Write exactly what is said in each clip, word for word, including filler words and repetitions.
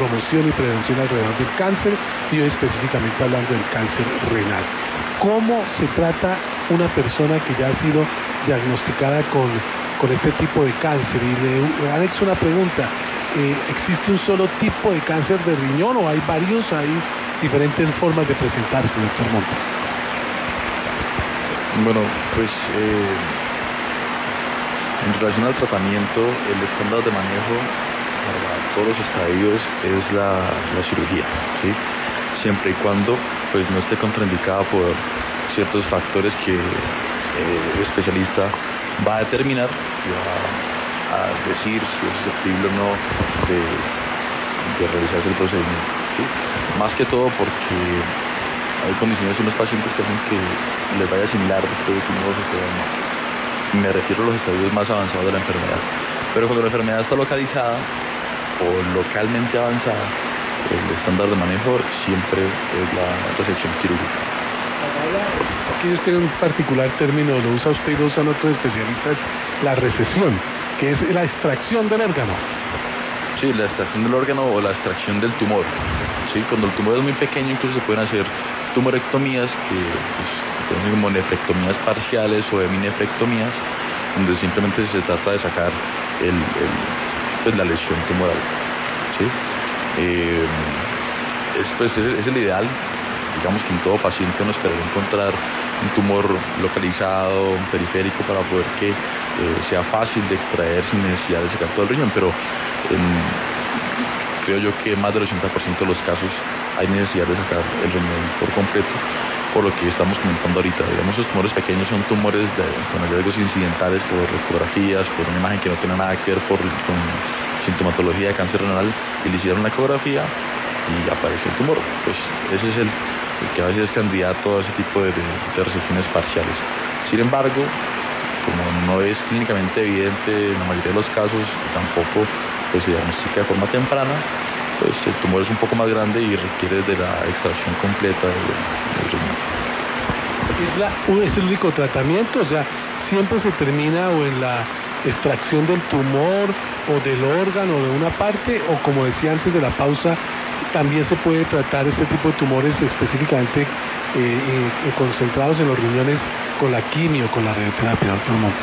promoción y prevención alrededor del cáncer, y hoy específicamente hablando del cáncer renal. ¿Cómo se trata una persona que ya ha sido diagnosticada con, con este tipo de cáncer? Y le anexo una pregunta, eh, ¿existe un solo tipo de cáncer de riñón o hay varios, hay diferentes formas de presentarse, doctor Montes? Bueno, pues eh, en relación al tratamiento, el estándar de manejo para todos los estadios es la, la cirugía, ¿sí? Siempre y cuando pues no esté contraindicada por ciertos factores que eh, el especialista va a determinar y va a decir si es susceptible o no de, de realizarse el procedimiento, ¿sí? Más que todo porque hay condiciones en los pacientes que hacen que les vaya similar después de un nuevo sistema. Me refiero a los estadios más avanzados de la enfermedad. Pero cuando la enfermedad está localizada o localmente avanzada, el estándar de manejo siempre es la resección quirúrgica. Aquí este un particular término, lo usa usted y lo usan otros especialistas, la recesión, que es la extracción del órgano. Sí, la extracción del órgano o la extracción del tumor. Sí, cuando el tumor es muy pequeño, incluso se pueden hacer tumorectomías, que pues, se conocen como nefrectomías parciales o heminefrectomías, donde simplemente se trata de sacar el, el, pues, la lesión tumoral. ¿Sí? Eh, es, pues, es, es el ideal. Digamos que en todo paciente nos esperaría encontrar un tumor localizado, un periférico, para poder que eh, sea fácil de extraer sin necesidad de sacar todo el riñón, pero eh, creo yo que más del ochenta por ciento de los casos hay necesidad de sacar el riñón por completo, por lo que estamos comentando ahorita. Digamos, los tumores pequeños son tumores de, con hallazgos incidentales por ecografías, por una imagen que no tiene nada que ver por, con sintomatología de cáncer renal, y le hicieron la ecografía y apareció el tumor. Pues ese es el, el que a veces es candidato a ese tipo de, de, de resecciones parciales. Sin embargo, como no es clínicamente evidente en la mayoría de los casos, tampoco pues, se diagnostica de forma temprana, pues el tumor es un poco más grande y requiere de la extracción completa del, del riñón. ¿Es, la, ¿Es el único tratamiento? O sea, siempre se termina o en la extracción del tumor o del órgano o de una parte, o como decía antes de la pausa, también se puede tratar este tipo de tumores específicamente eh, eh, concentrados en los riñones con la quimio, con la radioterapia, doctor Montes.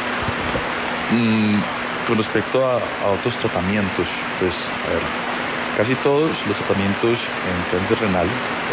Mm, con respecto a, a otros tratamientos, pues a ver, casi todos los tratamientos en cáncer renal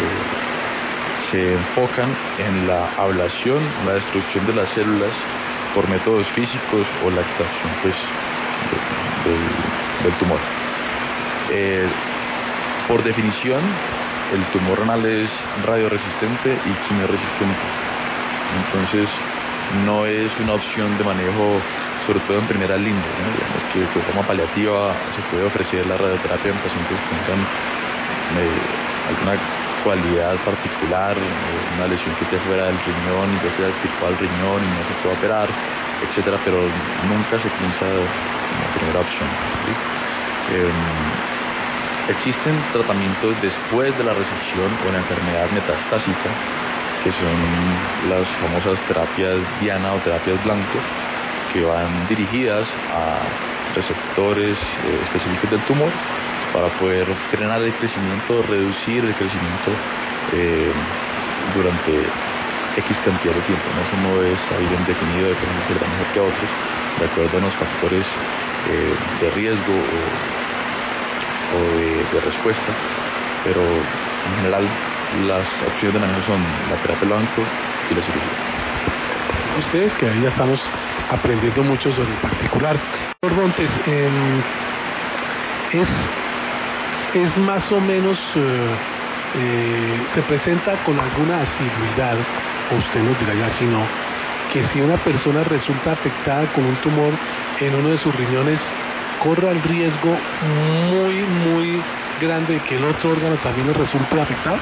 eh, se enfocan en la ablación, la destrucción de las células por métodos físicos o la extracción pues, de, de, del tumor. Eh, por definición, el tumor renal es radioresistente y quimioresistente. Entonces, no es una opción de manejo, sobre todo en primera línea, ¿no? Digamos que de forma paliativa se puede ofrecer la radioterapia en pacientes que tengan eh, alguna cualidad particular, eh, una lesión que esté fuera del riñón y ya sea extirpado al riñón y no se puede operar, etcétera, pero nunca se piensa como primera opción, ¿sí? Eh, existen tratamientos después de la resección o la enfermedad metastásica, que son las famosas terapias diana o terapias blanco, que van dirigidas a receptores eh, específicos del tumor para poder frenar el crecimiento, reducir el crecimiento eh, durante X cantidad de tiempo, ¿no? Eso no es ahí bien definido de forma que mejor que a otros, de acuerdo a unos factores eh, de riesgo o, o de, de respuesta, pero en general las opciones de manejo son la terapia blanco y la cirugía. Ustedes que ahí ya estamos aprendiendo mucho sobre el particular. Doctor Montes, eh, es, es más o menos, eh, eh, se presenta con alguna asiduidad, o usted nos dirá ya si no, que si una persona resulta afectada con un tumor en uno de sus riñones, corra el riesgo muy, muy grande de que el otro órgano también le resulte afectado.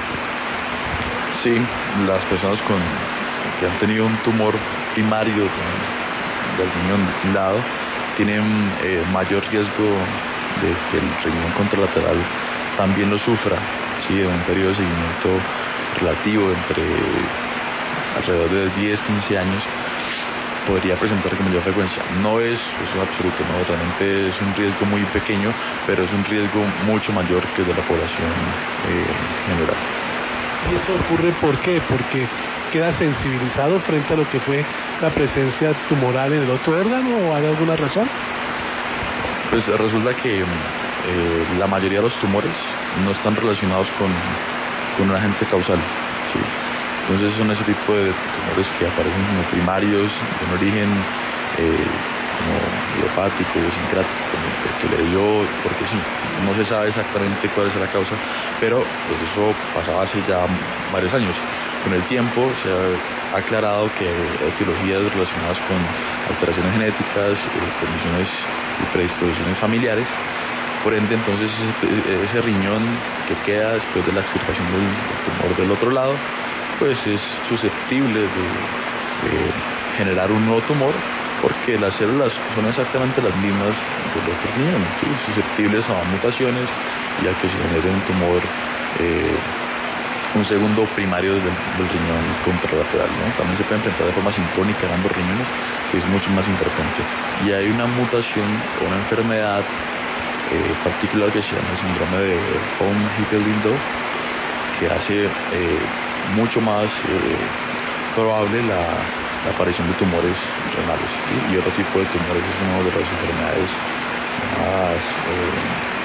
Sí, las personas con, que han tenido un tumor primario del riñón de un lado tienen eh, mayor riesgo de que el riñón contralateral también lo sufra, ¿sí? En un periodo de seguimiento relativo entre alrededor de diez a quince años. podría presentarse con mayor frecuencia. No es, es un absoluto, no, realmente es un riesgo muy pequeño, pero es un riesgo mucho mayor que el de la población eh, general. ¿Y eso ocurre por qué? Porque queda sensibilizado frente a lo que fue la presencia tumoral en el otro órgano, ¿o hay alguna razón? Pues resulta que eh, la mayoría de los tumores no están relacionados con, con un agente causal, ¿sí? Entonces son ese tipo de tumores que aparecen como primarios, de origen eh, como idiopático, idiosincrático, que, que le dio, porque sí, no se sabe exactamente cuál es la causa, pero pues eso pasaba hace ya varios años. Con el tiempo se ha aclarado que hay etiologías relacionadas con alteraciones genéticas, eh, condiciones y predisposiciones familiares. Por ende, entonces ese, ese riñón que queda después de la extirpación del, del tumor del otro lado, pues es susceptible de, de generar un nuevo tumor, porque las células son exactamente las mismas del otro riñón, ¿sí? Susceptibles a mutaciones y a que se genere un tumor, eh, un segundo primario del, del riñón contralateral, ¿no? También se puede enfrentar de forma sincrónica en ambos riñones, que es mucho más infrecuente. Y hay una mutación o una enfermedad eh, particular que se llama el síndrome de von Hippel-Lindau, que hace eh, mucho más eh, probable la, la aparición de tumores renales, ¿sí? Y otro tipo de tumores. Es una de las enfermedades más eh,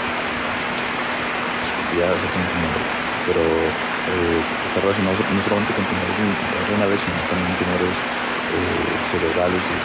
ya se tiene un nombre, pero eh, está relacionado no solamente con tumores renales, sino también tumores eh, cerebrales y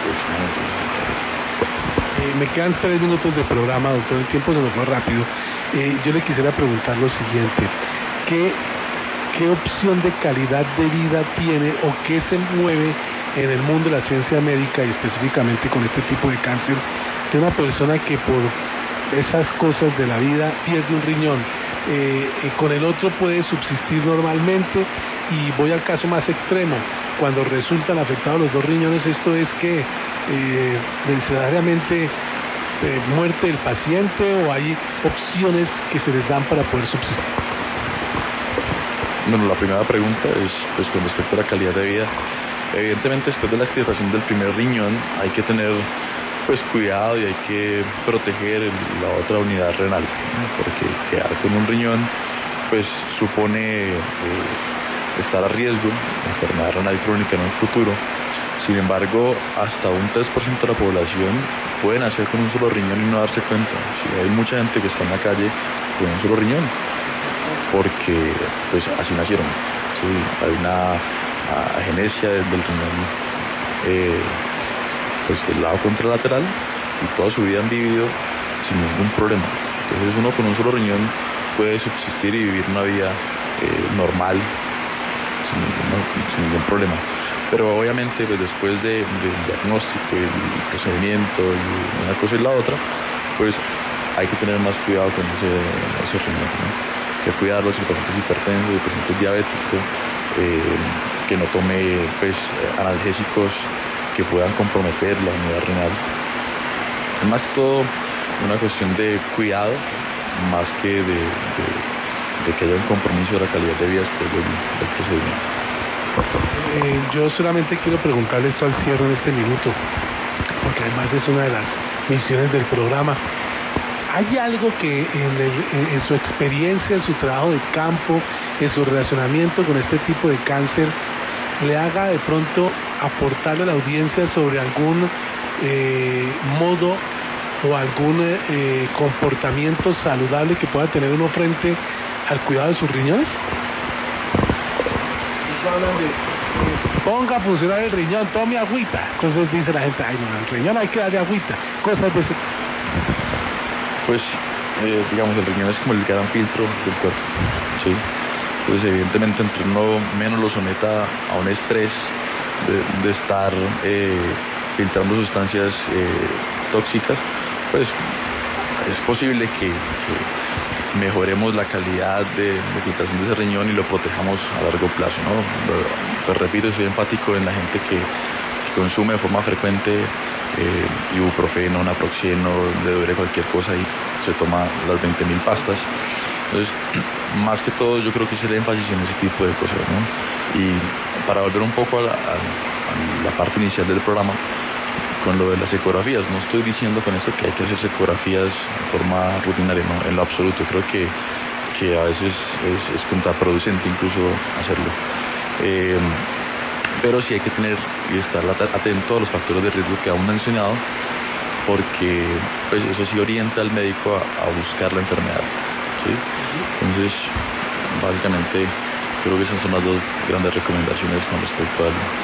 Eh, me quedan tres minutos de programa, doctor, el tiempo se nos fue rápido. Eh, yo le quisiera preguntar lo siguiente: ¿qué, ¿qué opción de calidad de vida tiene o qué se mueve en el mundo de la ciencia médica y específicamente con este tipo de cáncer de una persona que por esas cosas de la vida pierde un riñón? Eh, eh, con el otro puede subsistir normalmente, y voy al caso más extremo, cuando resultan afectados los dos riñones, esto es que eh, necesariamente eh, muerte del paciente, o hay opciones que se les dan para poder subsistir. Bueno, la primera pregunta es pues, con respecto a la calidad de vida. Evidentemente, después de la extirpación del primer riñón hay que tener pues cuidado y hay que proteger la otra unidad renal, ¿no? Porque quedar con un riñón pues supone eh, estar a riesgo de enfermedad renal crónica en un futuro. Sin embargo, hasta un tres por ciento de la población pueden nacer con un solo riñón y no darse cuenta. Sí, hay mucha gente que está en la calle con un solo riñón porque pues así nacieron, ¿sí? Hay una agenesia del, del riñón eh, pues del lado contralateral, y toda su vida han vivido sin ningún problema. Entonces uno con un solo riñón puede subsistir y vivir una vida eh, normal sin ningún, sin ningún problema. Pero obviamente pues, después de, del diagnóstico y el procedimiento y una cosa y la otra, pues hay que tener más cuidado con ese, ese riñón, ¿no? Hay que cuidarlo si el paciente es hipertenso, si el paciente es diabético, eh, que no tome pues analgésicos que puedan comprometer la unidad renal. Es más que todo una cuestión de cuidado, más que de, de, de que haya un compromiso de la calidad de vida después del, del procedimiento. Eh, yo solamente quiero preguntarle esto al cierre en este minuto, porque además es una de las misiones del programa. ¿Hay algo que en, el, en su experiencia, en su trabajo de campo, en su relacionamiento con este tipo de cáncer, le haga de pronto aportarle a la audiencia sobre algún eh, modo o algún eh, comportamiento saludable que pueda tener uno frente al cuidado de sus riñones? Hablan de, eh, ponga a funcionar el riñón, tome agüita. Cosas dice la gente, ay no, el riñón hay que darle agüita. Cosas de ese. Pues, eh, digamos, el riñón es como el gran filtro del cuerpo, ¿sí? Entonces, evidentemente, entre uno menos lo someta a un estrés de, de estar eh, filtrando sustancias eh, tóxicas, pues es posible que, que mejoremos la calidad de, de filtración de ese riñón y lo protejamos a largo plazo, ¿no? Pues repito, soy empático en la gente que, que consume de forma frecuente eh, ibuprofeno, naproxeno, le duele cualquier cosa y se toma las veinte mil pastas. Entonces, más que todo, yo creo que es el énfasis en ese tipo de cosas, ¿no? Y para volver un poco a la, a, la parte inicial del programa con lo de las ecografías. No estoy diciendo con esto que hay que hacer ecografías de forma rutinaria, no, en lo absoluto. Creo que, que a veces es, es contraproducente incluso hacerlo. Eh, pero sí hay que tener y estar atento a los factores de riesgo que aún mencionado, porque pues, eso sí orienta al médico a, a buscar la enfermedad, ¿sí? Entonces, básicamente, creo que esas son las dos grandes recomendaciones con respecto al,